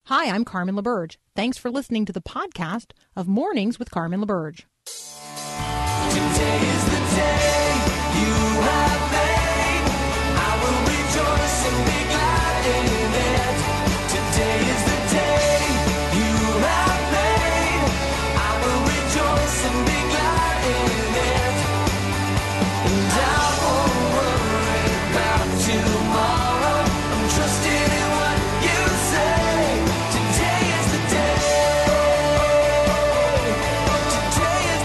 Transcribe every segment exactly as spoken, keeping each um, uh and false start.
Hi, I'm Carmen LaBerge. Thanks for listening to the podcast of Mornings with Carmen LaBerge. Today is the day you have made. I will rejoice and be glad in it. Today is the day you have made. I will rejoice and be glad in it. And I won't worry about tomorrow. I'm trusting in what you say. Today is the day. Today is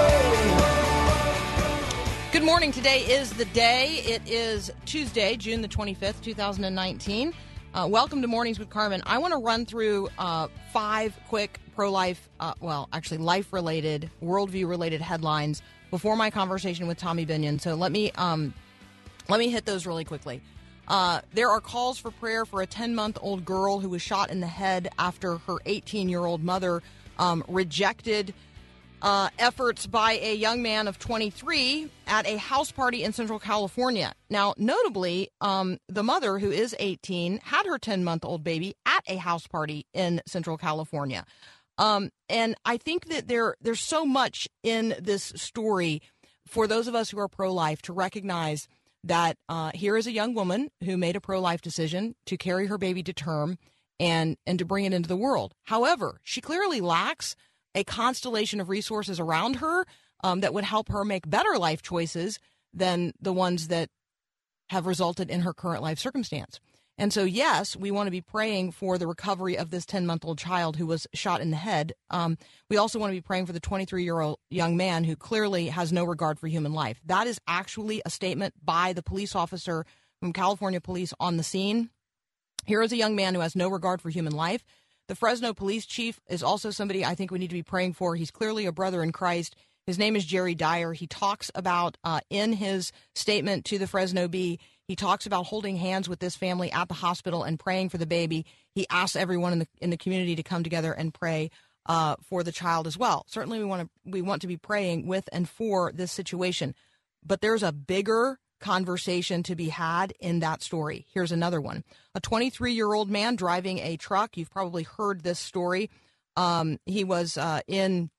the day. Good morning. Today is the day. It is Tuesday, June the twenty-fifth, two thousand nineteen. Uh, welcome to Mornings with Carmen. I want to run through uh, five quick pro-life, uh, well, actually life-related, worldview-related headlines before my conversation with Tommy Binion. So let me um, let me hit those really quickly. Uh, there are calls for prayer for a ten-month-old girl who was shot in the head after her eighteen-year-old mother um, rejected Uh, efforts by a young man of twenty-three at a house party in Central California. Now, notably, um, the mother, who is eighteen, had her ten-month-old baby at a house party in Central California. Um, and I think that there there's so much in this story for those of us who are pro-life to recognize that uh, here is a young woman who made a pro-life decision to carry her baby to term and, and to bring it into the world. However, she clearly lacks a constellation of resources around her um, that would help her make better life choices than the ones that have resulted in her current life circumstance. And so, yes, we want to be praying for the recovery of this ten-month-old child who was shot in the head. Um, we also want to be praying for the twenty-three-year-old young man who clearly has no regard for human life. That is actually a statement by the police officer from California Police on the scene. Here is a young man who has no regard for human life. The Fresno police chief is also somebody I think we need to be praying for. He's clearly a brother in Christ. His name is Jerry Dyer. He talks about, uh, in his statement to the Fresno Bee, he talks about holding hands with this family at the hospital and praying for the baby. He asks everyone in the in the community to come together and pray uh, for the child as well. Certainly we want to we want to be praying with and for this situation. But there's a bigger conversation to be had in that story. Here's another one. A twenty-three-year-old man driving a truck. You've probably heard this story. Um, he was uh, in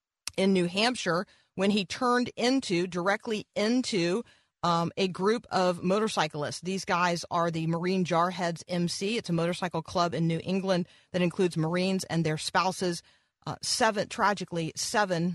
in New Hampshire when he turned into, directly into um, a group of motorcyclists. These guys are the Marine Jarheads M C. It's a motorcycle club in New England that includes Marines and their spouses. Uh, seven, tragically, seven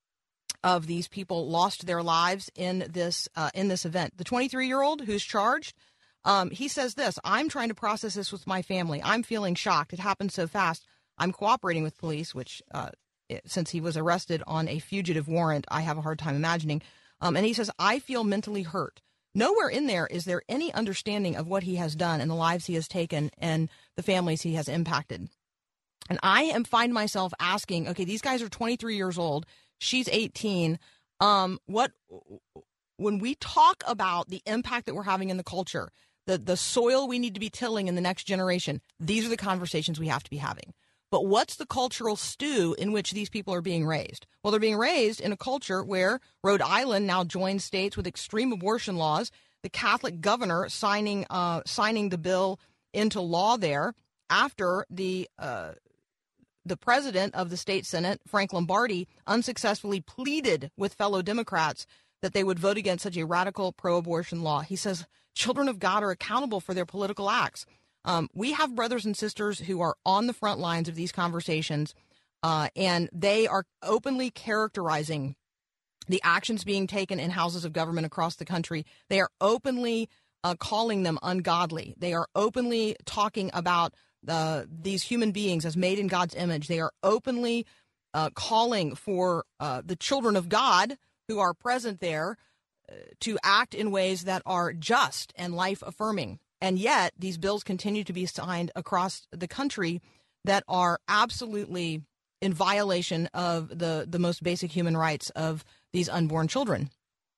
of these people lost their lives in this uh, in this event. The twenty-three-year-old who's charged, um, he says this: I'm trying to process this with my family. I'm feeling shocked. It happened so fast. I'm cooperating with police, which uh, it, since he was arrested on a fugitive warrant, I have a hard time imagining. Um, and he says, I feel mentally hurt. Nowhere in there is there any understanding of what he has done and the lives he has taken and the families he has impacted. And I am find myself asking, okay, these guys are twenty-three years old. She's eighteen. Um, what when we talk about the impact that we're having in the culture, the, the soil we need to be tilling in the next generation, these are the conversations we have to be having. But what's the cultural stew in which these people are being raised? Well, they're being raised in a culture where Rhode Island now joins states with extreme abortion laws. The Catholic governor signing uh, signing the bill into law there after the uh, the president of the state Senate, Frank Lombardi, unsuccessfully pleaded with fellow Democrats that they would vote against such a radical pro-abortion law. He says children of God are accountable for their political acts. Um, we have brothers and sisters who are on the front lines of these conversations, uh, and they are openly characterizing the actions being taken in houses of government across the country. They are openly uh, calling them ungodly. They are openly talking about Uh, these human beings as made in God's image. They are openly uh, calling for uh, the children of God who are present there uh, to act in ways that are just and life-affirming. And yet, these bills continue to be signed across the country that are absolutely in violation of the, the most basic human rights of these unborn children.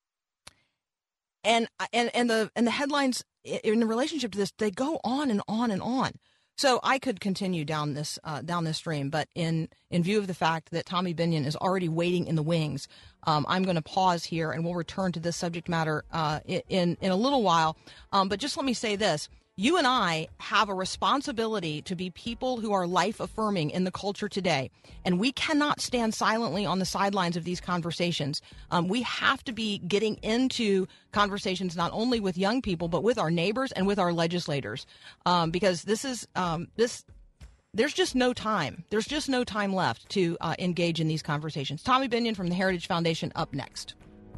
And and and the and the headlines in relationship to this, they go on and on and on. So I could continue down this uh, down this stream, but in, in view of the fact that Tommy Binion is already waiting in the wings, um, I'm going to pause here and we'll return to this subject matter uh, in in a little while. Um, but just let me say this: you and I have a responsibility to be people who are life-affirming in the culture today, and we cannot stand silently on the sidelines of these conversations. Um, we have to be getting into conversations not only with young people, but with our neighbors and with our legislators, um, because this is um, this. There's just no time. There's just no time left to uh, engage in these conversations. Tommy Binion from the Heritage Foundation up next.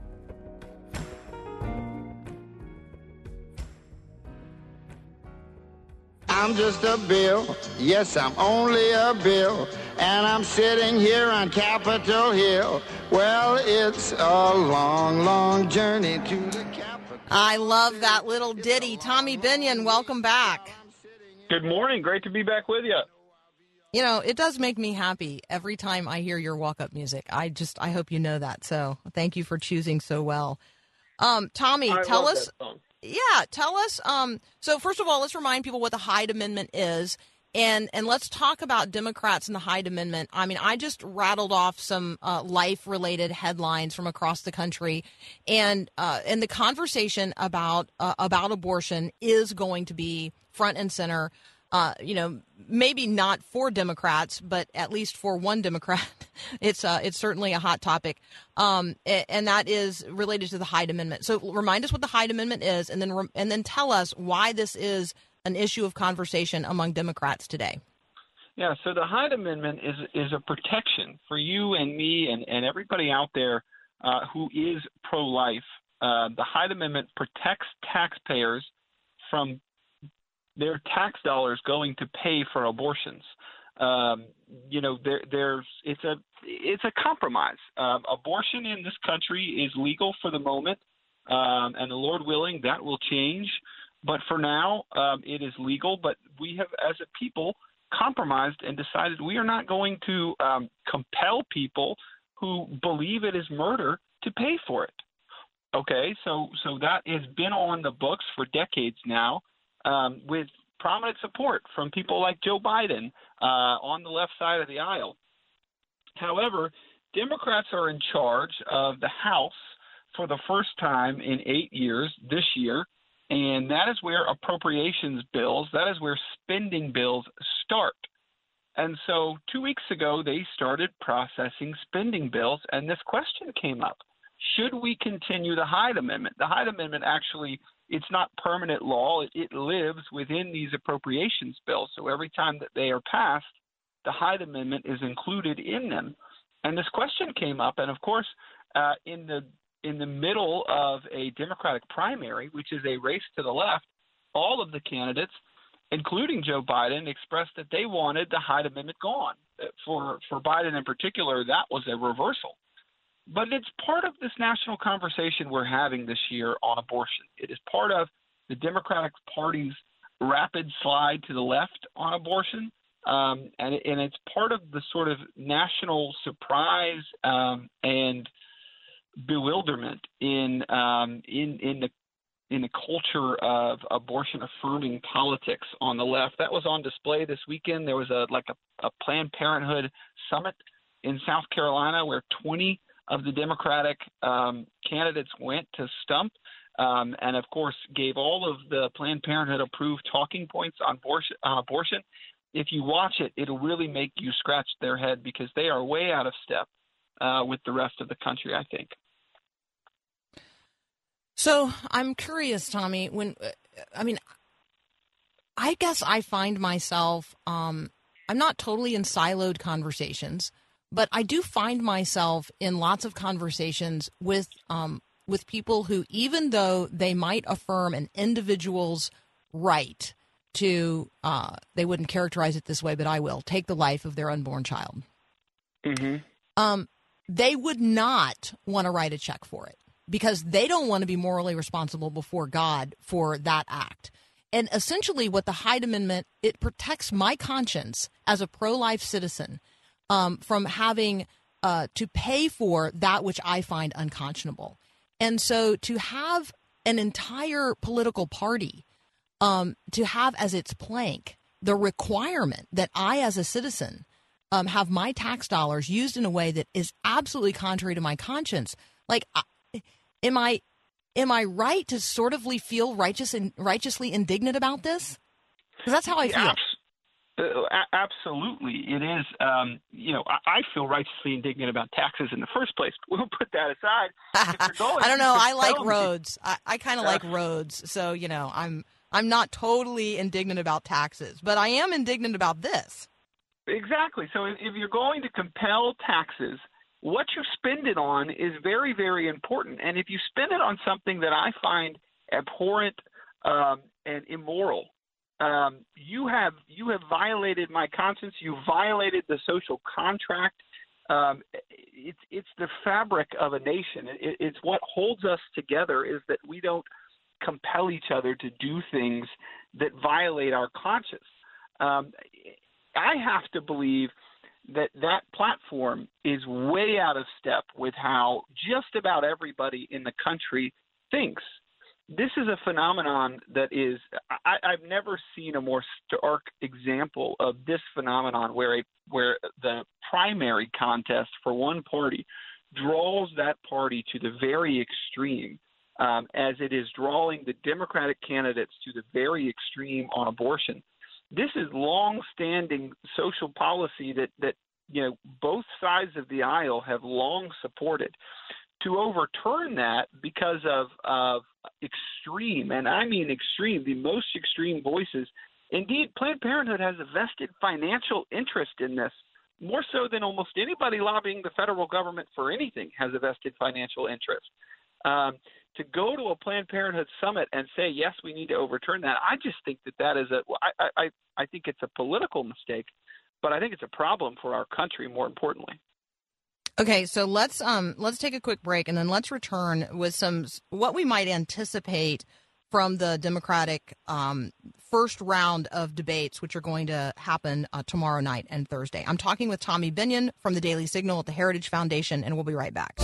I'm just a bill, yes, I'm only a bill, and I'm sitting here on Capitol Hill. Well, it's a long, long journey to the Capitol. I love that little ditty. Tommy Binion, welcome back. Good morning. Great to be back with you. You know, it does make me happy every time I hear your walk-up music. I just, I hope you know that. So thank you for choosing so well. Um, Tommy, I tell love us. that song. Yeah, tell us. Um, so first of all, let's remind people what the Hyde Amendment is, and and let's talk about Democrats and the Hyde Amendment. I mean, I just rattled off some uh, life-related headlines from across the country, and uh, and the conversation about uh, about abortion is going to be front and center. Uh, you know, maybe not for Democrats, but at least for one Democrat, it's uh, it's certainly a hot topic, um, and that is related to the Hyde Amendment. So, remind us what the Hyde Amendment is, and then and then tell us why this is an issue of conversation among Democrats today. Yeah, so the Hyde Amendment is is a protection for you and me and, and everybody out there uh, who is pro-life. Uh, the Hyde Amendment protects taxpayers from their tax dollars going to pay for abortions. Um, you know, there, there's it's a it's a compromise. Um, abortion in this country is legal for the moment, um, and the Lord willing, that will change. But for now, um, it is legal. But we have, as a people, compromised and decided we are not going to um, compel people who believe it is murder to pay for it. Okay, so so that has been on the books for decades now. Um, with prominent support from people like Joe Biden uh, on the left side of the aisle. However, Democrats are in charge of the House for the first time in eight years this year, and that is where appropriations bills, that is where spending bills start. And so two weeks ago, they started processing spending bills, and this question came up. Should we continue the Hyde Amendment? The Hyde Amendment actually, it's not permanent law. It, it lives within these appropriations bills. So every time that they are passed, the Hyde Amendment is included in them. And this question came up, and of course, uh, in the in the middle of a Democratic primary, which is a race to the left, all of the candidates, including Joe Biden, expressed that they wanted the Hyde Amendment gone. For for Biden in particular, that was a reversal. But it's part of this national conversation we're having this year on abortion. It is part of the Democratic Party's rapid slide to the left on abortion, um, and, and it's part of the sort of national surprise um, and bewilderment in um, in in the in the culture of abortion-affirming politics on the left. That was on display this weekend. There was a like a, a Planned Parenthood summit in South Carolina where twenty of the Democratic um, candidates went to stump um, and, of course, gave all of the Planned Parenthood-approved talking points on abortion, on abortion. If you watch it, it'll really make you scratch their head because they are way out of step uh, with the rest of the country, I think. So I'm curious, Tommy, when I mean, I guess I find myself um, I'm not totally in siloed conversations, but I do find myself in lots of conversations with um, with people who, even though they might affirm an individual's right to, uh, they wouldn't characterize it this way, but I will, take the life of their unborn child, Mm-hmm. um, they would not want to write a check for it because they don't want to be morally responsible before God for that act. And essentially what the Hyde Amendment, it protects my conscience as a pro-life citizen Um, from having uh, to pay for that which I find unconscionable. And so to have an entire political party um, to have as its plank the requirement that I as a citizen um, have my tax dollars used in a way that is absolutely contrary to my conscience, like, I, am I am I right to sort of feel righteous and righteously indignant about this? Because that's how I feel. Abs- uh, absolutely, it is. Um, you know, I, I feel righteously indignant about taxes in the first place. But we'll put that aside. If you're going I don't know. to I like compel me- roads. I, I kind of Uh, like roads. So, you know, I'm I'm not totally indignant about taxes, but I am indignant about this. Exactly. So if, if you're going to compel taxes, what you spend it on is very, very important. And if you spend it on something that I find abhorrent um, and immoral, um, you have you have violated my conscience. You violated the social contract. Um, it's it's the fabric of a nation. It, it's what holds us together is that we don't compel each other to do things that violate our conscience. Um, I have to believe that that platform is way out of step with how just about everybody in the country thinks. This is a phenomenon that is I, I've never seen a more stark example of this phenomenon where a, where the primary contest for one party draws that party to the very extreme, um, as it is drawing the Democratic candidates to the very extreme on abortion. This is long-standing social policy that, that you know both sides of the aisle have long supported. To overturn that because of, of extreme, and I mean extreme, the most extreme voices. Indeed, Planned Parenthood has a vested financial interest in this, more so than almost anybody lobbying the federal government for anything has a vested financial interest. Um, to go to a Planned Parenthood summit and say, yes, we need to overturn that, I just think that that is a I, I, I think it's a political mistake, but I think it's a problem for our country more importantly. Okay, so let's um let's take a quick break and then let's return with some what we might anticipate from the Democratic um, first round of debates, which are going to happen uh, tomorrow night and Thursday. I'm talking with Tommy Binion from the Daily Signal at the Heritage Foundation, and we'll be right back.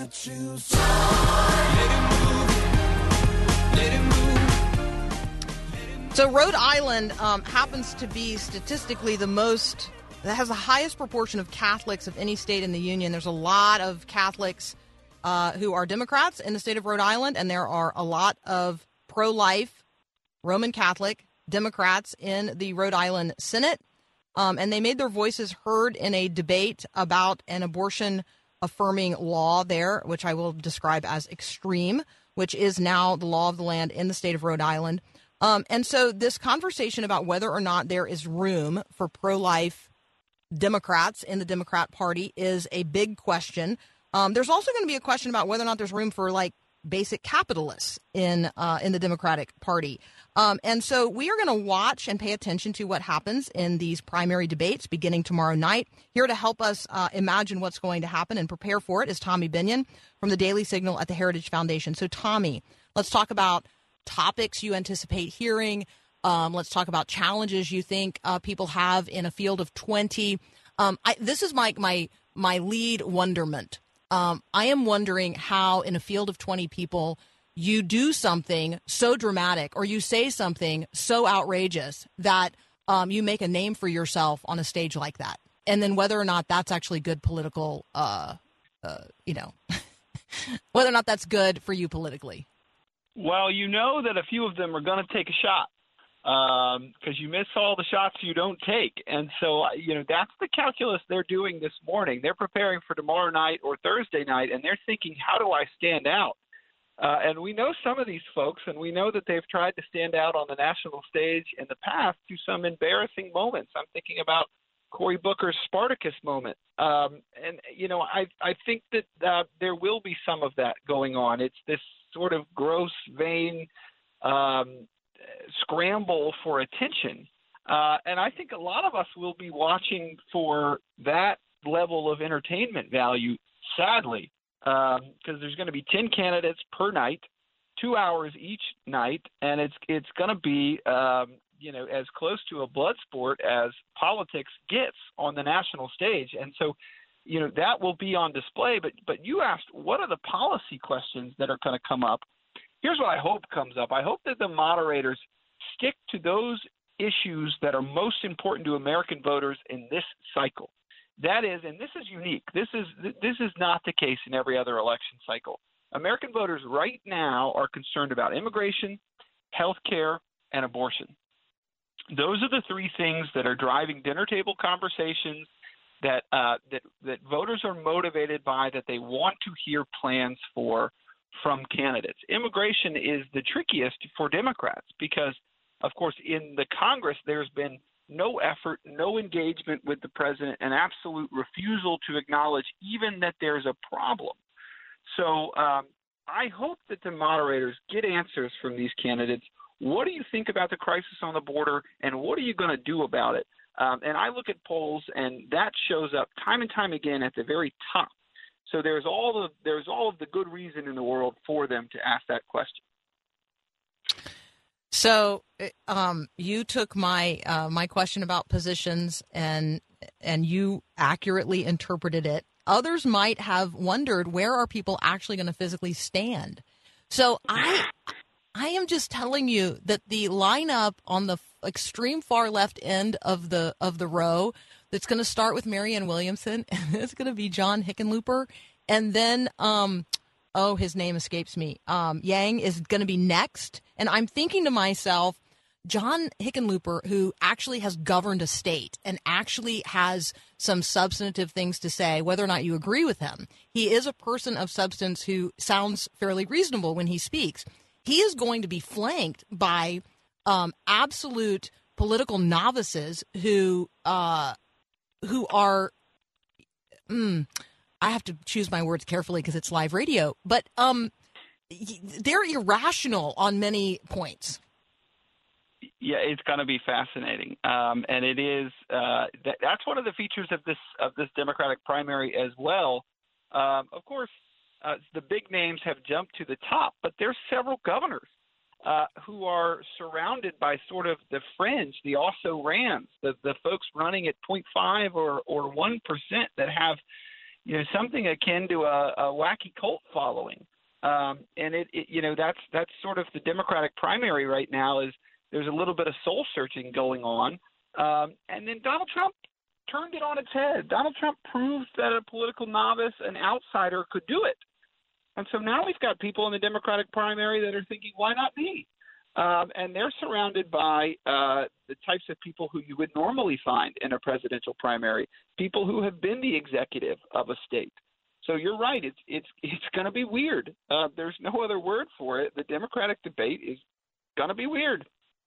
So Rhode Island um, happens to be statistically the most that has the highest proportion of Catholics of any state in the union. There's a lot of Catholics uh, who are Democrats in the state of Rhode Island, and there are a lot of pro-life Roman Catholic Democrats in the Rhode Island Senate. Um, and they made their voices heard in a debate about an abortion-affirming law there, which I will describe as extreme, which is now the law of the land in the state of Rhode Island. Um, and so this conversation about whether or not there is room for pro-life Democrats in the Democrat Party is a big question. Um, there's also going to be a question about whether or not there's room for like basic capitalists in uh, in the Democratic Party. Um, and so we are going to watch and pay attention to what happens in these primary debates beginning tomorrow night. Here to help us uh, imagine what's going to happen and prepare for it is Tommy Binion from the Daily Signal at the Heritage Foundation. So, Tommy, let's talk about topics you anticipate hearing. Um, let's talk about challenges you think uh, people have in a field of twenty. Um, I, this is my my my lead wonderment. Um, I am wondering how in a field of twenty people you do something so dramatic or you say something so outrageous that um, you make a name for yourself on a stage like that. And then whether or not that's actually good political, uh, uh, you know, whether or not that's good for you politically. Well, you know that a few of them are going to take a shot. Because um, you miss all the shots you don't take. And so, you know, that's the calculus they're doing this morning. They're preparing for tomorrow night or Thursday night, and they're thinking, how do I stand out? Uh, and we know some of these folks, and we know that they've tried to stand out on the national stage in the past to some embarrassing moments. I'm thinking about Cory Booker's Spartacus moment. Um, and, you know, I, I think that uh, there will be some of that going on. It's this sort of gross, vain um scramble for attention. Uh, and I think a lot of us will be watching for that level of entertainment value, sadly, because um, there's going to be ten candidates per night, two hours each night, and it's it's going to be um, you know as close to a blood sport as politics gets on the national stage. And so, you know, that will be on display. But but you asked, what are the policy questions that are going to come up? Here's what I hope comes up. I hope that the moderators stick to those issues that are most important to American voters in this cycle. That is, and this is unique. This is this is not the case in every other election cycle. American voters right now are concerned about immigration, health care, and abortion. Those are the three things that are driving dinner table conversations that uh, that that voters are motivated by, that they want to hear plans for from candidates. Immigration is the trickiest for Democrats because, of course, in the Congress there's been no effort, no engagement with the president, an absolute refusal to acknowledge even that there's a problem. So um, I hope that the moderators get answers from these candidates. What do you think about the crisis on the border, and what are you going to do about it? Um, and I look at polls, and that shows up time and time again at the very top. So there's all the there's all of the good reason in the world for them to ask that question. So um, you took my uh, my question about positions, and and you accurately interpreted it. Others might have wondered, where are people actually going to physically stand? So I I am just telling you that the lineup on the extreme far left end of the of the row, that's going to start with Marianne Williamson, and it's going to be John Hickenlooper, and then um, oh, his name escapes me. Um, Yang is going to be next, and I'm thinking to myself, John Hickenlooper, who actually has governed a state and actually has some substantive things to say, whether or not you agree with him. He is a person of substance who sounds fairly reasonable when he speaks. He is going to be flanked by um, absolute political novices who uh, who are, mm, I have to choose my words carefully because it's live radio, but um, they're irrational on many points. Yeah, it's going to be fascinating, um, and it is. Uh, that, that's one of the features of this of this Democratic primary as well. Um, of course, uh, the big names have jumped to the top, but there's several governors uh, who are surrounded by sort of the fringe, the also rans, the the folks running at zero point five or or one percent that have, you know, something akin to a, a wacky cult following, um, and it, it you know that's that's sort of the Democratic primary right now. Is There's a little bit of soul searching going on. Um, and then Donald Trump turned it on its head. Donald Trump proved that a political novice, an outsider, could do it. And so now we've got people in the Democratic primary that are thinking, why not me? Um, and they're surrounded by uh, the types of people who you would normally find in a presidential primary, people who have been the executive of a state. So you're right. It's it's it's going to be weird. Uh, there's no other word for it. The Democratic debate is going to be weird.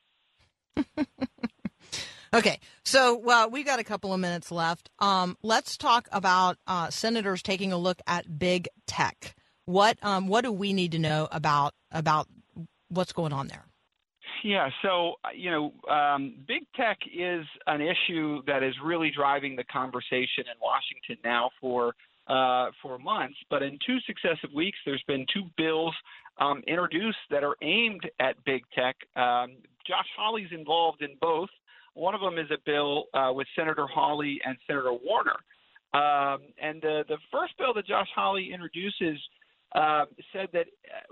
Okay, so well, we got a couple of minutes left. Um, let's talk about uh, senators taking a look at big tech. What um, what do we need to know about about what's going on there? Yeah, so you know, um, big tech is an issue that is really driving the conversation in Washington now for uh, for months. But in two successive weeks, there's been two bills um, introduced that are aimed at big tech. Um, Josh Hawley's involved in both. One of them is a bill uh, with Senator Hawley and Senator Warner. Um, and the, the first bill that Josh Hawley introduces uh, said that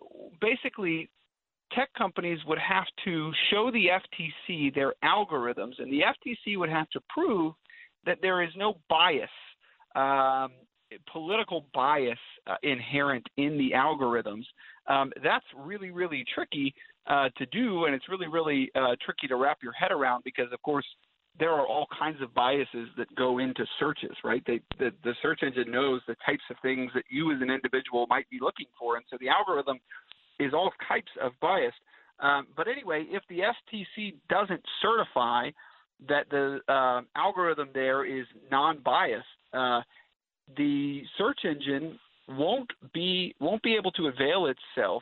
basically tech companies would have to show the F T C their algorithms, and the F T C would have to prove that there is no bias, um, political bias uh, inherent in the algorithms. Um, that's really, really tricky uh, to do, and it's really, really uh, tricky to wrap your head around because, of course, there are all kinds of biases that go into searches, right? They, the, the search engine knows the types of things that you as an individual might be looking for, and so the algorithm is all types of bias. Um, but anyway, if the F T C doesn't certify that the uh, algorithm there is non-biased, uh, the search engine won't be won't be able to avail itself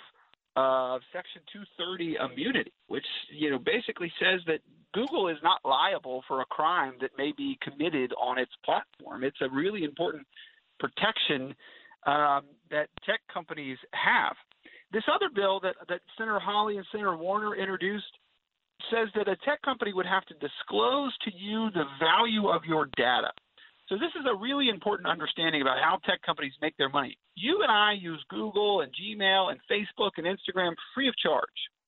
of Section two thirty immunity, which you know basically says that Google is not liable for a crime that may be committed on its platform. It's a really important protection um, that tech companies have. This other bill that, that Senator Hawley and Senator Warner introduced says that a tech company would have to disclose to you the value of your data. So this is a really important understanding about how tech companies make their money. You and I use Google and Gmail and Facebook and Instagram free of charge.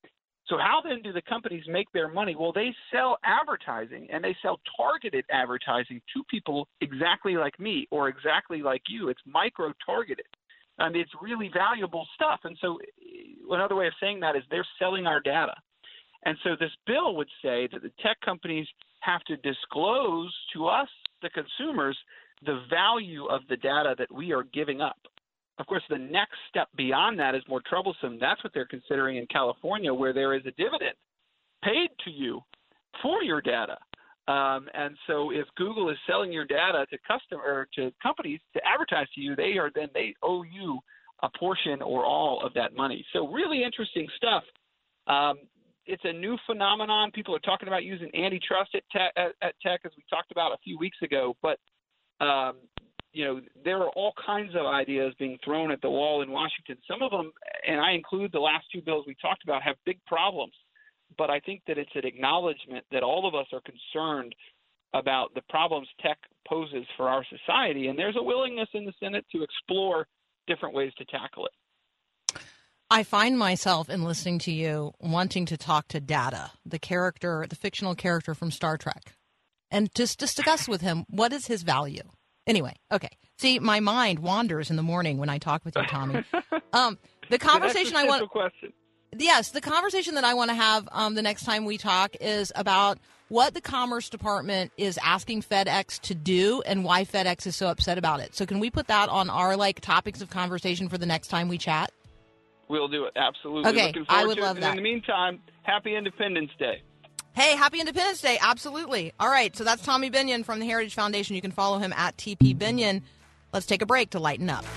So how then do the companies make their money? Well, they sell advertising, and they sell targeted advertising to people exactly like me or exactly like you. It's micro-targeted. And it's really valuable stuff. And so another way of saying that is they're selling our data. And so this bill would say that the tech companies have to disclose to us, the consumers, the value of the data that we are giving up. Of course, the next step beyond that is more troublesome. That's what they're considering in California, where there is a dividend paid to you for your data. Um, and so if Google is selling your data to customer or to companies to advertise to you, they are then they owe you a portion or all of that money. So really interesting stuff. Um, it's a new phenomenon. People are talking about using antitrust at, te- at, at tech, as we talked about a few weeks ago. But um, you know, there are all kinds of ideas being thrown at the wall in Washington. Some of them, and I include the last two bills we talked about, have big problems. But I think that it's an acknowledgement that all of us are concerned about the problems tech poses for our society, and there's a willingness in the Senate to explore different ways to tackle it. I find myself in listening to you wanting to talk to Data, the character, the fictional character from Star Trek, and just discuss with him what is his value. Anyway, okay. See, my mind wanders in the morning when I talk with you, Tommy. Um, the conversation I want. Question. Yes, the conversation that I want to have um, the next time we talk is about what the Commerce Department is asking FedEx to do and why FedEx is so upset about it. So can we put that on our like topics of conversation for the next time we chat? We'll do it. Absolutely. Okay, Looking forward I would to love it. that. And in the meantime, happy Independence Day. Hey, happy Independence Day. Absolutely. All right, so that's Tommy Binion from the Heritage Foundation. You can follow him at T P Binion. Let's take a break to lighten up.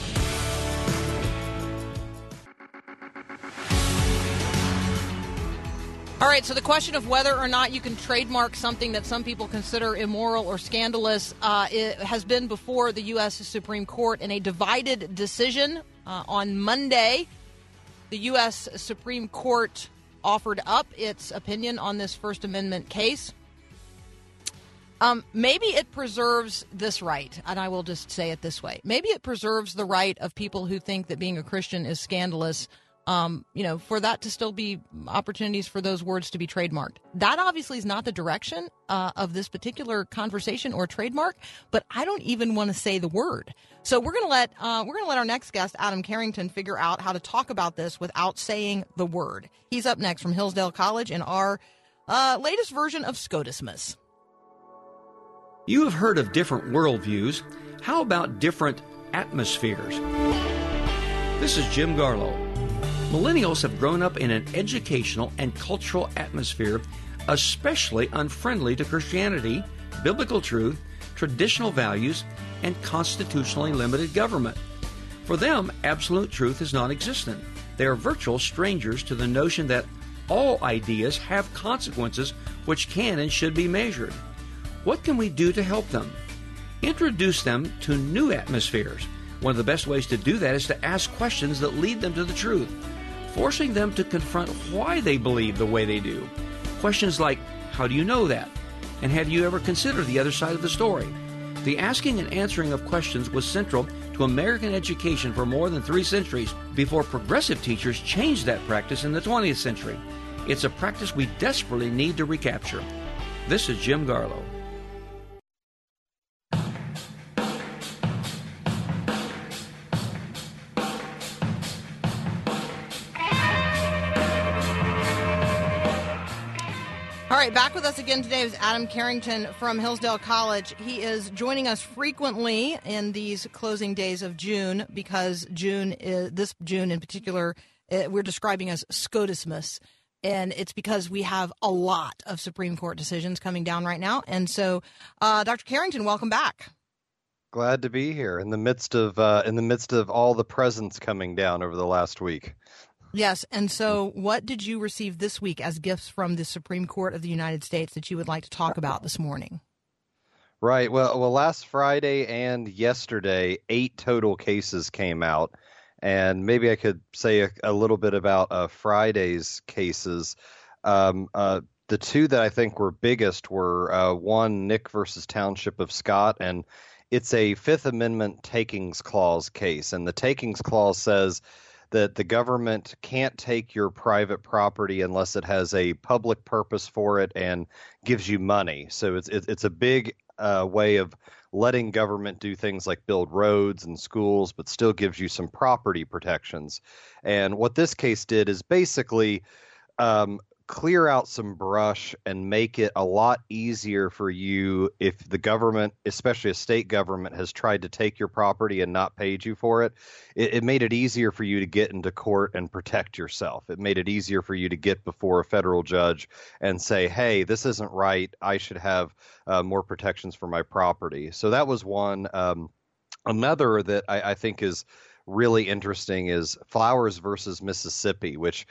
All right, so the question of whether or not you can trademark something that some people consider immoral or scandalous uh, it has been before the U S Supreme Court in a divided decision. Uh, on Monday, the U S Supreme Court offered up its opinion on this First Amendment case. Um, maybe it preserves this right, and I will just say it this way. Maybe it preserves the right of people who think that being a Christian is scandalous, um, you know, for that to still be opportunities for those words to be trademarked. That obviously is not the direction uh, of this particular conversation or trademark, but I don't even want to say the word. So we're going to let uh, we're going to let our next guest, Adam Carrington, figure out how to talk about this without saying the word. He's up next from Hillsdale College in our uh, latest version of SCOTUSmas. You have heard of different worldviews. How about different atmospheres? This is Jim Garlow. Millennials have grown up in an educational and cultural atmosphere especially unfriendly to Christianity, biblical truth, traditional values, and constitutionally limited government. For them, absolute truth is non-existent. They are virtual strangers to the notion that all ideas have consequences which can and should be measured. What can we do to help them? Introduce them to new atmospheres. One of the best ways to do that is to ask questions that lead them to the truth, forcing them to confront why they believe the way they do. Questions like, how do you know that? And have you ever considered the other side of the story? The asking and answering of questions was central to American education for more than three centuries before progressive teachers changed that practice in the twentieth century. It's a practice we desperately need to recapture. This is Jim Garlow. All right, back with us again today is Adam Carrington from Hillsdale College. He is joining us frequently in these closing days of June because June, is, this June in particular, uh, we're describing as SCOTUSmas. And it's because we have a lot of Supreme Court decisions coming down right now. And so, uh, Doctor Carrington, welcome back. Glad to be here in the midst of uh, in the midst of all the presents coming down over the last week. Yes. And so what did you receive this week as gifts from the Supreme Court of the United States that you would like to talk about this morning? Right. Well, well, last Friday and yesterday, eight total cases came out. And maybe I could say a, a little bit about uh, Friday's cases. Um, uh, the two that I think were biggest were uh, one, Nick versus Township of Scott, and it's a Fifth Amendment takings clause case. And the takings clause says that the government can't take your private property unless it has a public purpose for it and gives you money. So it's it's a big uh, way of letting government do things like build roads and schools, but still gives you some property protections. And what this case did is basically um, clear out some brush and make it a lot easier for you if the government, especially a state government, has tried to take your property and not paid you for it. It, it made it easier for you to get into court and protect yourself. It made it easier for you to get before a federal judge and say, hey, this isn't right. I should have uh, more protections for my property. So that was one. Um, another that I, I think is really interesting is Flowers versus Mississippi, which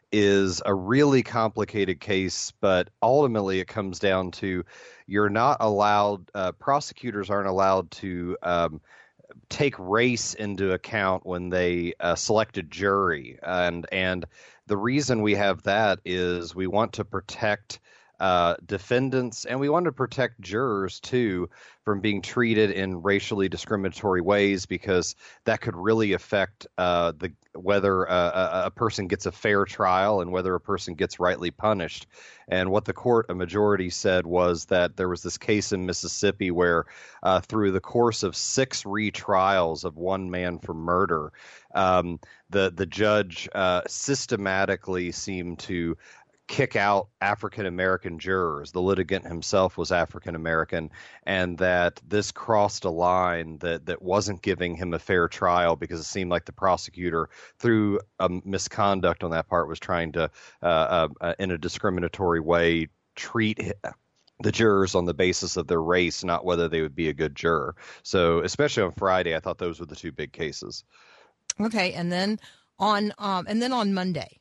is a really complicated case, but ultimately it comes down to you're not allowed, uh, prosecutors aren't allowed to um, take race into account when they uh, select a jury. And, and the reason we have that is we want to protect uh, defendants, and we want to protect jurors too from being treated in racially discriminatory ways, because that could really affect uh, the whether uh, a, a person gets a fair trial and whether a person gets rightly punished. And what the court, a majority, said was that there was this case in Mississippi where uh, through the course of six retrials of one man for murder, um, the the judge uh, systematically seemed to kick out African American jurors. The litigant himself was African American, and that this crossed a line that that wasn't giving him a fair trial, because it seemed like the prosecutor, through a misconduct on that part, was trying to, uh, uh, uh, in a discriminatory way, treat the jurors on the basis of their race, not whether they would be a good juror. So, especially on Friday, I thought those were the two big cases. Okay, and then on um, and then on Monday.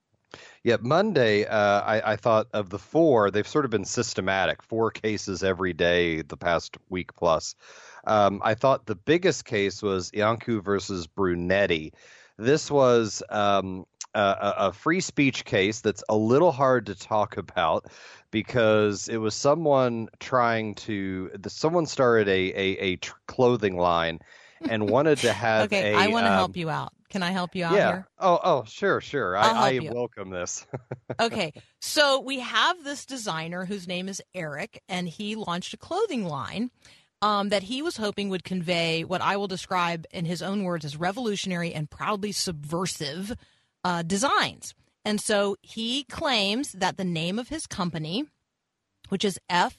Yeah, Monday, uh, I, I thought of the four, they've sort of been systematic, four cases every day the past week plus. Um, I thought the biggest case was Iancu versus Brunetti. This was um, a, a free speech case that's a little hard to talk about, because it was someone trying to, the, someone started a, a, a tr- clothing line and wanted to have okay, a... I want to um, help you out. Can I help you out yeah. here? Oh, oh, sure, sure. I'll I, I help you. welcome this. Okay, so we have this designer whose name is Eric, and he launched a clothing line um, that he was hoping would convey what I will describe in his own words as revolutionary and proudly subversive uh, designs. And so he claims that the name of his company, which is F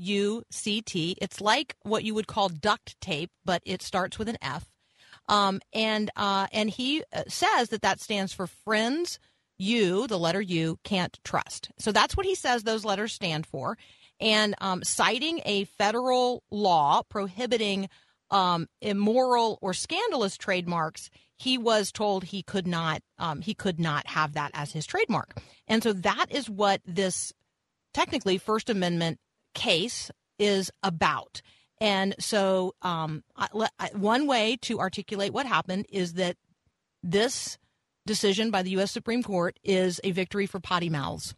U C T, it's like what you would call duct tape, but it starts with an F. Um, and uh, and he says that that stands for Friends You, the letter U, Can't Trust. So that's what he says those letters stand for. And um, citing a federal law prohibiting um, immoral or scandalous trademarks, he was told he could not um, he could not have that as his trademark. And so that is what this technically First Amendment case is about. And so um, I, one way to articulate what happened is that this decision by the U S Supreme Court is a victory for potty mouths.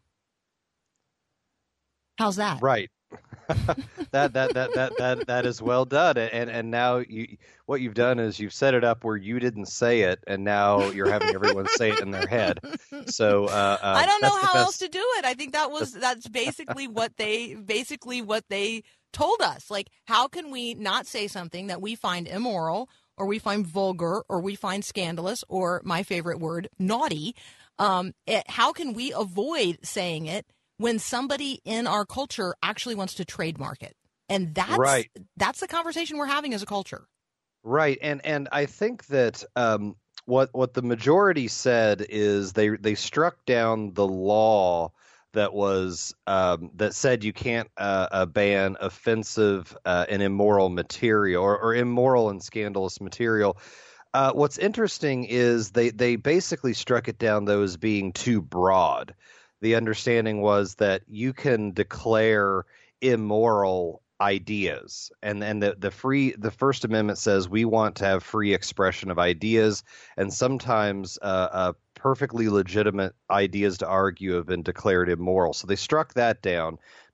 How's that? Right. that, that that that that that is well done. And and now you what you've done is you've set it up where you didn't say it, and now you're having everyone say it in their head. So uh, uh, I don't know that's the how best. else to do it. I think that was that's basically what they basically what they told us. Like, how can we not say something that we find immoral, or we find vulgar, or we find scandalous, or my favorite word, naughty? Um, it, how can we avoid saying it when somebody in our culture actually wants to trademark it? And that's Right. that's the conversation we're having as a culture. Right. And and I think that um, what what the majority said is they they struck down the law that was um, that said you can't uh, uh, ban offensive uh, and immoral material, or, or immoral and scandalous material. Uh, what's interesting is they they basically struck it down, though, as being too broad. The understanding was that you can declare immoral ideas, and and the the free the First Amendment says we want to have free expression of ideas, and sometimes uh, uh, perfectly legitimate ideas to argue have been declared immoral. So they struck that down.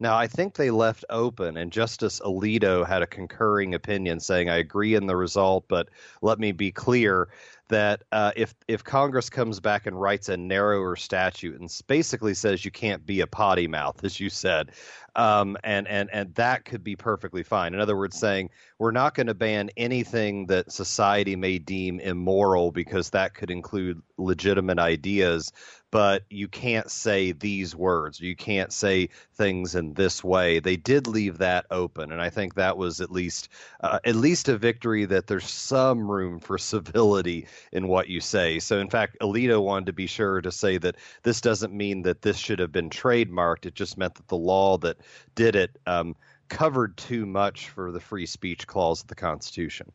Now, I think they left open, and Justice Alito had a concurring opinion saying, I agree in the result, but let me be clear that uh, if if Congress comes back and writes a narrower statute and basically says you can't be a potty mouth, as you said, um, and and and that could be perfectly fine. In other words, saying we're not going to ban anything that society may deem immoral because that could include legitimate ideas, but you can't say these words. You can't say things in this way. They did leave that open, and I think that was at least uh, at least a victory that there's some room for civility in what you say. So, in fact, Alito wanted to be sure to say that this doesn't mean that this should have been trademarked. It just meant that the law that did it um, covered too much for the free speech clause of the Constitution.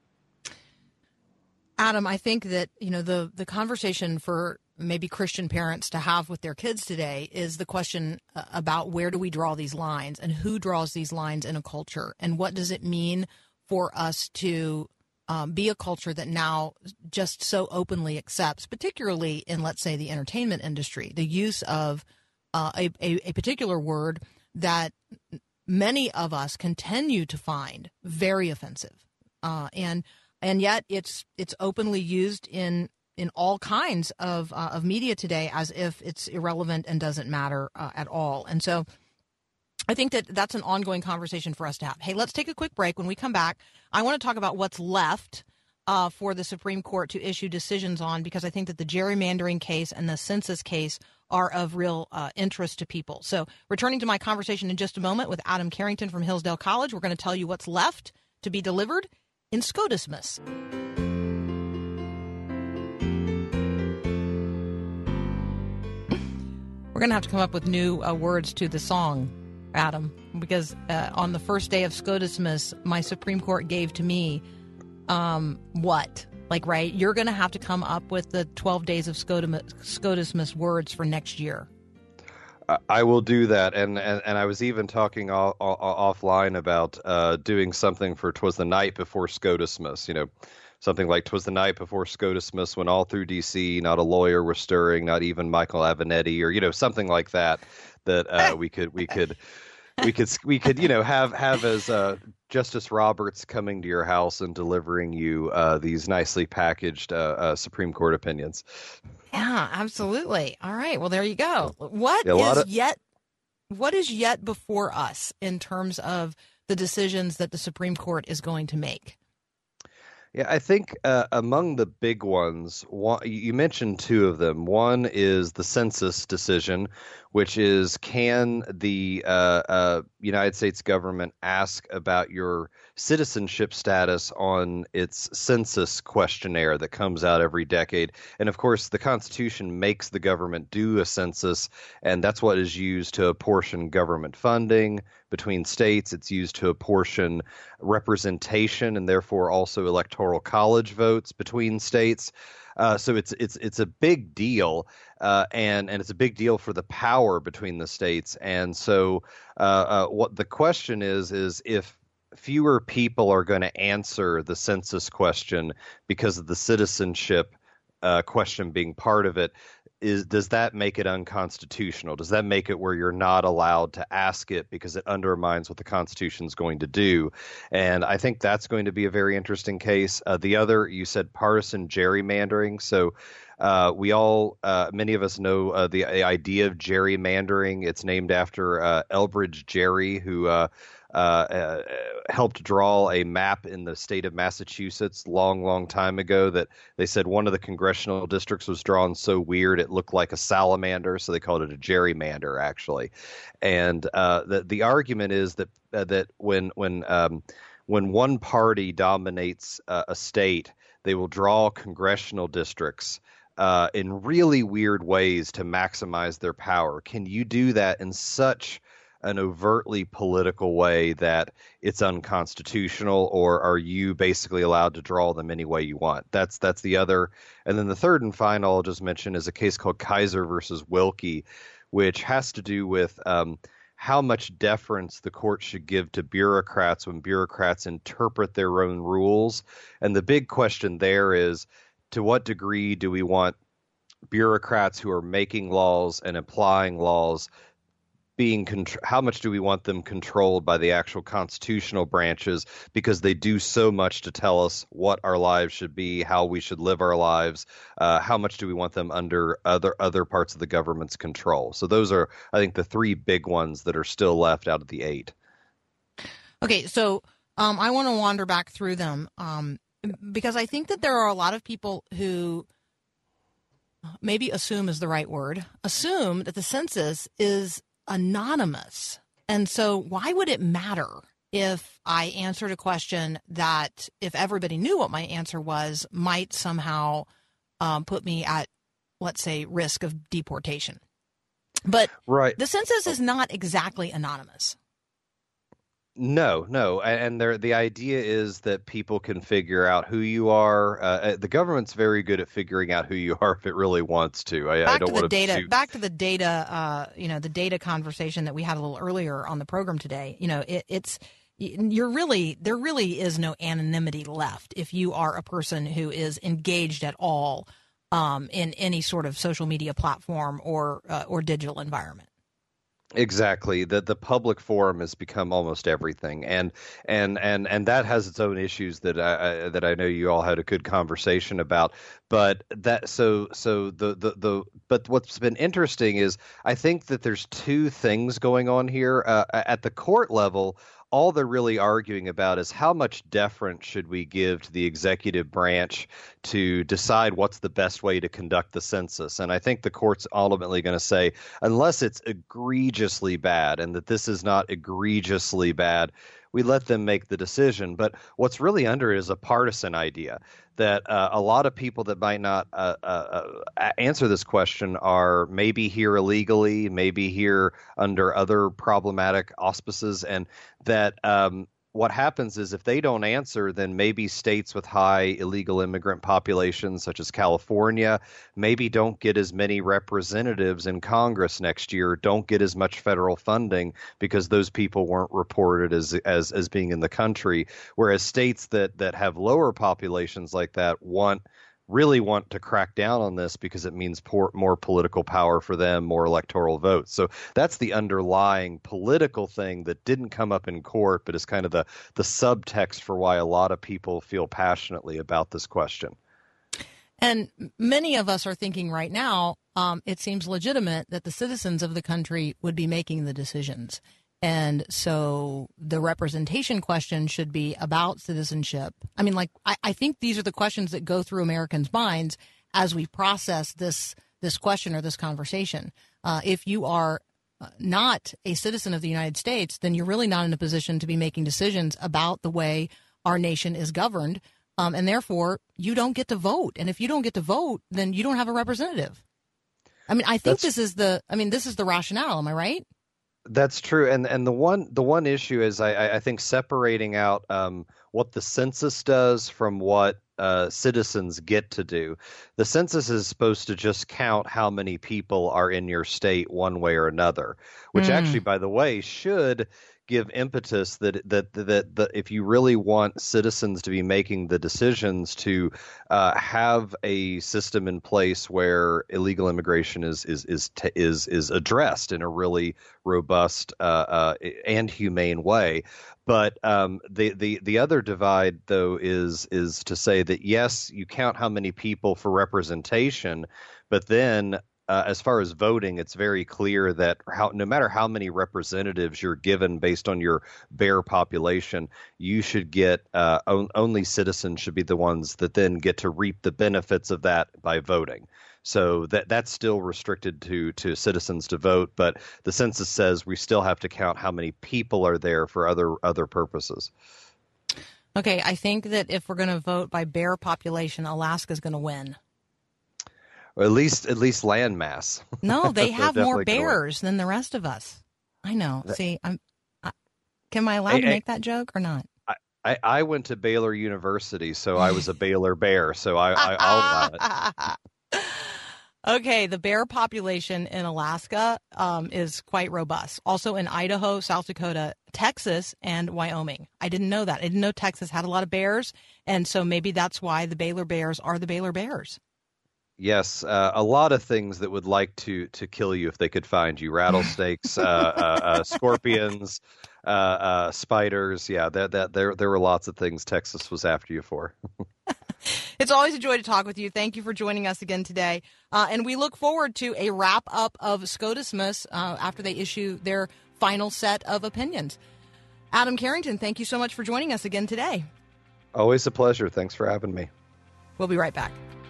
Adam, I think that, you know, the, the conversation for maybe Christian parents to have with their kids today is the question about where do we draw these lines and who draws these lines in a culture, and what does it mean for us to um, be a culture that now just so openly accepts, particularly in, let's say, the entertainment industry, the use of uh, a, a, a particular word that many of us continue to find very offensive. Uh, and and yet it's it's openly used in in all kinds of uh, of media today as if it's irrelevant and doesn't matter uh, at all. And so I think that that's an ongoing conversation for us to have. Hey, let's take a quick break. When we come back, I want to talk about what's left uh, for the Supreme Court to issue decisions on, because I think that the gerrymandering case and the census case are of real uh, interest to people. So returning to my conversation in just a moment with Adam Carrington from Hillsdale College, we're going to tell you what's left to be delivered in SCOTUSmas. We're going to have to come up with new uh, words to the song, Adam, because uh, on the first day of SCOTUSmas, my Supreme Court gave to me um, what? Like, right, you're going to have to come up with the twelve days of SCOTUSmas, SCOTUSmas words for next year. I will do that, and, and, and I was even talking off, off, offline about uh, doing something for 'Twas the Night Before SCOTUSmas, you know, something like 'Twas the night before SCOTUSmas when all through D C not a lawyer was stirring, not even Michael Avenatti, or, you know, something like that, that uh, we could we could we could we could you know have have as uh, Justice Roberts coming to your house and delivering you uh, these nicely packaged uh, uh, Supreme Court opinions. Yeah, absolutely. All right. Well, there you go. What Yeah, is of- yet what is yet before us in terms of the decisions that the Supreme Court is going to make? Yeah, I think uh, among the big ones, one, you mentioned two of them. One is the census decision, which is, can the uh, uh, United States government ask about your citizenship status on its census questionnaire that comes out every decade? And of course, the Constitution makes the government do a census, and that's what is used to apportion government funding between states. It's used to apportion representation and therefore also electoral college votes between states. Uh, so it's it's it's a big deal, uh, and and it's a big deal for the power between the states. And so uh, uh, what the question is is if fewer people are going to answer the census question because of the citizenship uh, question being part of it, is does that make it unconstitutional? Does that make it where you're not allowed to ask it because it undermines what the Constitution is going to do? And I think that's going to be a very interesting case. Uh, the other, you said partisan gerrymandering. So uh, we all, uh, many of us know uh, the, the idea of gerrymandering. It's named after uh, Elbridge Gerry, who uh, Uh, uh, helped draw a map in the state of Massachusetts long, long time ago that they said one of the congressional districts was drawn so weird it looked like a salamander, so they called it a gerrymander, actually. And uh, the the argument is that uh, that when when um, when one party dominates uh, a state, they will draw congressional districts uh, in really weird ways to maximize their power. Can you do that in such an overtly political way that it's unconstitutional, or are you basically allowed to draw them any way you want? That's that's the other. And then the third and final I'll just mention is a case called Kaiser versus Wilkie, which has to do with um, how much deference the court should give to bureaucrats when bureaucrats interpret their own rules. And the big question there is, to what degree do we want bureaucrats who are making laws and applying laws being contr- how much do we want them controlled by the actual constitutional branches, because they do so much to tell us what our lives should be, how we should live our lives. Uh, how much do we want them under other other parts of the government's control? So those are, I think, the three big ones that are still left out of the eight. Okay, so um, I want to wander back through them um, because I think that there are a lot of people who maybe assume is the right word, assume that the census is anonymous. And so why would it matter if I answered a question that, if everybody knew what my answer was, might somehow um, put me at, let's say, risk of deportation? But right. The census is not exactly anonymous. No, no, and there, the idea is that people can figure out who you are. Uh, the government's very good at figuring out who you are if it really wants to. I, back I don't to the want to data. shoot. Back to the data. Uh, you know, the data conversation that we had a little earlier on the program today. You know, it, it's you're really there really is no anonymity left if you are a person who is engaged at all um, in any sort of social media platform or uh, or digital environment. Exactly. The the public forum has become almost everything, and and and and that has its own issues that I, I that I know you all had a good conversation about. But that so so the the the but what's been interesting is I think that there's two things going on here uh, at the court level. All they're really arguing about is how much deference should we give to the executive branch to decide what's the best way to conduct the census. And I think the court's ultimately going to say, unless it's egregiously bad, and that this is not egregiously bad, we let them make the decision. But what's really under it is a partisan idea that uh, a lot of people that might not uh, uh, answer this question are maybe here illegally, maybe here under other problematic auspices, and that um, what happens is if they don't answer, then maybe states with high illegal immigrant populations, such as California, maybe don't get as many representatives in Congress next year, don't get as much federal funding because those people weren't reported as as as being in the country. Whereas states that that have lower populations like that want really want to crack down on this because it means poor, more political power for them, more electoral votes. So that's the underlying political thing that didn't come up in court, but is kind of the, the subtext for why a lot of people feel passionately about this question. And many of us are thinking right now, um, it seems legitimate that the citizens of the country would be making the decisions. And so the representation question should be about citizenship. I mean, like, I, I think these are the questions that go through Americans' minds as we process this this question or this conversation. Uh, if you are not a citizen of the United States, then you're really not in a position to be making decisions about the way our nation is governed. Um, and therefore, you don't get to vote. And if you don't get to vote, then you don't have a representative. I mean, I think That's... this is the I mean, this is the rationale. Am I right? That's true, and and the one the one issue is I I think separating out um, what the census does from what uh, citizens get to do. The census is supposed to just count how many people are in your state one way or another, which mm. actually, by the way, should give impetus that that that, that if you really want citizens to be making the decisions to uh, have a system in place where illegal immigration is is is is is addressed in a really robust uh, uh, and humane way. But um, the, the the other divide, though, is is to say that, yes, you count how many people for representation, but then Uh, as far as voting, it's very clear that how, no matter how many representatives you're given based on your bare population, you should get uh, on, only citizens should be the ones that then get to reap the benefits of that by voting. So that that's still restricted to to citizens to vote, but the census says we still have to count how many people are there for other other purposes. Okay, I think that if we're going to vote by bare population, Alaska's going to win. Or at least, at least land mass. No, they have more bears than the rest of us. I know. See, I'm. I, can I allowed hey, to make hey, that joke or not? I, I, I went to Baylor University, so I was a Baylor Bear. So I, I I'll allow it. Okay, the bear population in Alaska um, is quite robust. Also in Idaho, South Dakota, Texas, and Wyoming. I didn't know that. I didn't know Texas had a lot of bears, and so maybe that's why the Baylor Bears are the Baylor Bears. Yes, uh, a lot of things that would like to to kill you if they could find you. Rattlesnakes, uh, uh, uh, scorpions, uh, uh, spiders. Yeah, that that there there were lots of things Texas was after you for. It's always a joy to talk with you. Thank you for joining us again today. Uh, and we look forward to a wrap-up of SCOTUSmas uh, after they issue their final set of opinions. Adam Carrington, thank you so much for joining us again today. Always a pleasure. Thanks for having me. We'll be right back.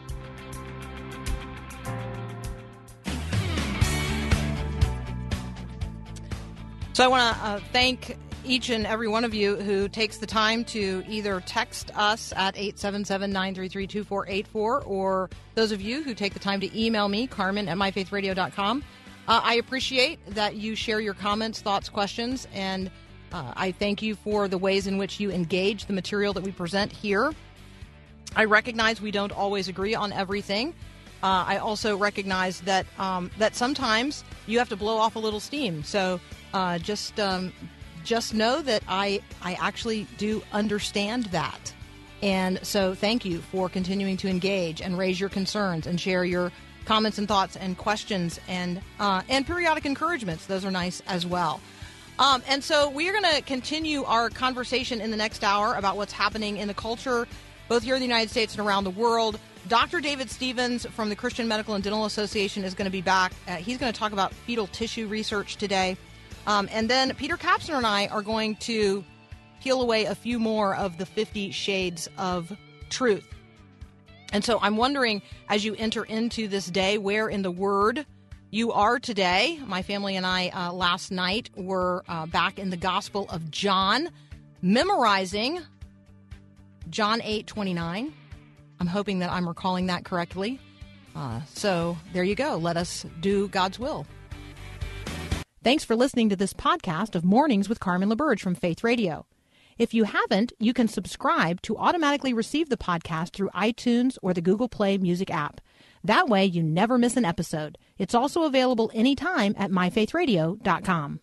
So I want to uh, thank each and every one of you who takes the time to either text us at eight seven seven, nine three three, two four eight four, or those of you who take the time to email me, Carmen at my faith radio dot com. Uh, I appreciate that you share your comments, thoughts, questions, and uh, I thank you for the ways in which you engage the material that we present here. I recognize we don't always agree on everything. Uh, I also recognize that um, that sometimes you have to blow off a little steam. So uh, just um, just know that I I actually do understand that. And so thank you for continuing to engage and raise your concerns and share your comments and thoughts and questions and uh, and periodic encouragements. Those are nice as well. Um, and so we are going to continue our conversation in the next hour about what's happening in the culture, both here in the United States and around the world. Doctor David Stevens from the Christian Medical and Dental Association is going to be back. Uh, he's going to talk about fetal tissue research today. Um, and then Peter Kapsner and I are going to peel away a few more of the fifty shades of truth. And so I'm wondering, as you enter into this day, where in the Word you are today. My family and I uh, last night were uh, back in the Gospel of John, memorizing John eight twenty-nine. I'm hoping that I'm recalling that correctly. Uh, so there you go. Let us do God's will. Thanks for listening to this podcast of Mornings with Carmen LaBerge from Faith Radio. If you haven't, you can subscribe to automatically receive the podcast through iTunes or the Google Play Music app. That way you never miss an episode. It's also available anytime at my faith radio dot com.